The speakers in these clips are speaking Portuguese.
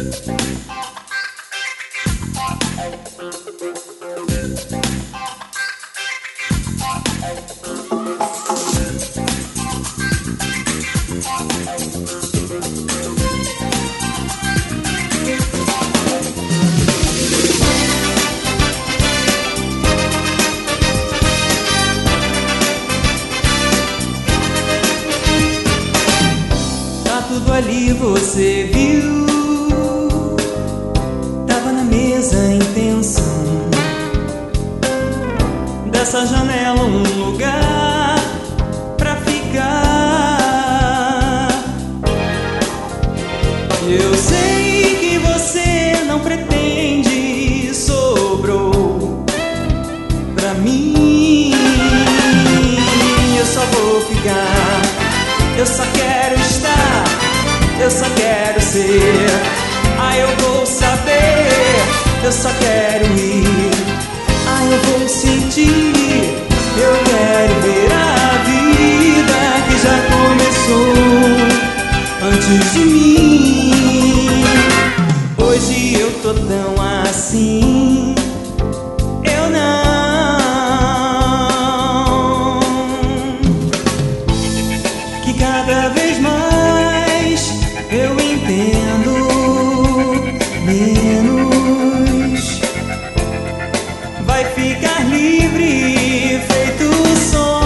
Tudo ali você viu, tava na mesa a intenção dessa janela um lugar pra ficar. Eu sei que você não pretende, sobrou pra mim. Eu só vou ficar, eu só quero estar, eu só quero ser. Ah, eu vou saber, eu só quero ir. Ah, eu vou sentir, eu quero ver a vida que já começou antes de mim. Hoje eu tô tão assim, eu não. Que cada vez mais eu entendo menos. Vai ficar livre, feito som.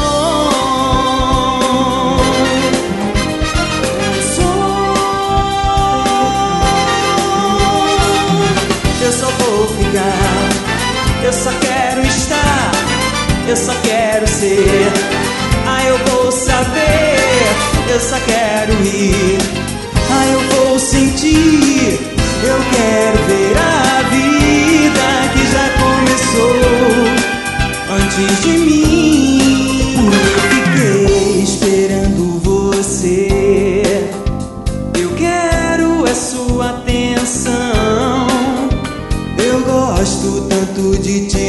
Eu só vou ficar, eu só quero estar, eu só quero ser. Ah, eu vou saber, eu só quero ir. Ah, eu vou sentir, eu quero ver a vida que já começou antes de mim. Eu fiquei esperando você, eu quero a sua atenção. Eu gosto tanto de ti.